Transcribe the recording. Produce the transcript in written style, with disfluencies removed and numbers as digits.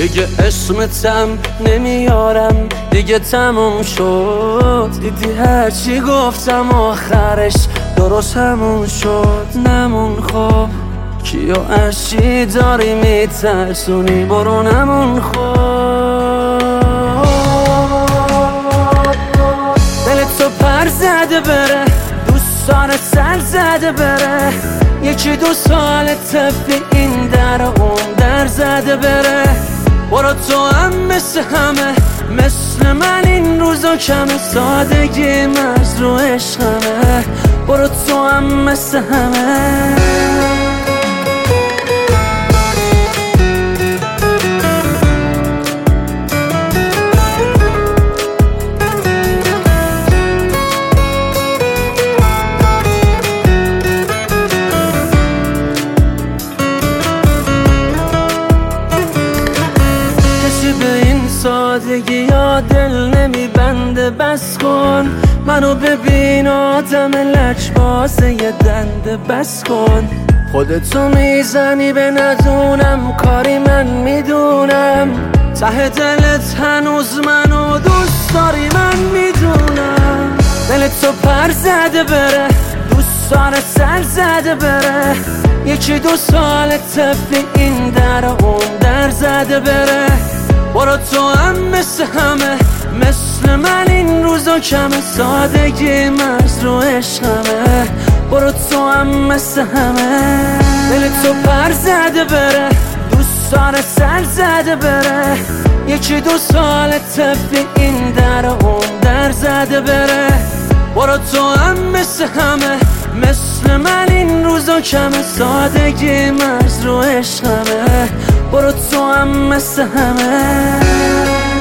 دیگه اسمتم نمیارم، دیگه تموم شد. دیدی هرچی گفتم آخرش درست همون شد. نمون خب کیو از چی داری میترسونی، برو نمون خب. دلت تو پر زده بره، دوستان سر زده بره، یکی دو سال طفلی این در اون در زده بره. برو تو هم مثل همه، مثل من این روزا کمه، سادگی مرز رو عشقمه. برو تو هم مثل همه. سادگی یا دل نمیبنده، بس کن منو ببین آدم لجبازه یه دنده. بس کن خودتو میزنی به ندونم کاری، من میدونم ته دلت هنوز منو دوست داری، من میدونم. دلت تو پر زده بره، دوستان سر زده بره، یکی دو سال طفلی این در اون در زده بره. برو تو هم مثل همه، مثل من این روزا کمه، سادگی مرز رو عشقمه. برو تو هم مثل همه. دلت تو پر زده بره، دوستان سر زده بره، یکی دو سال طفلی این در اون در زده بره. برو تو هم مثل همه، مثل من این روزا کمه، سادگی مرز رو عشقمه. برو تو هم مثل همه.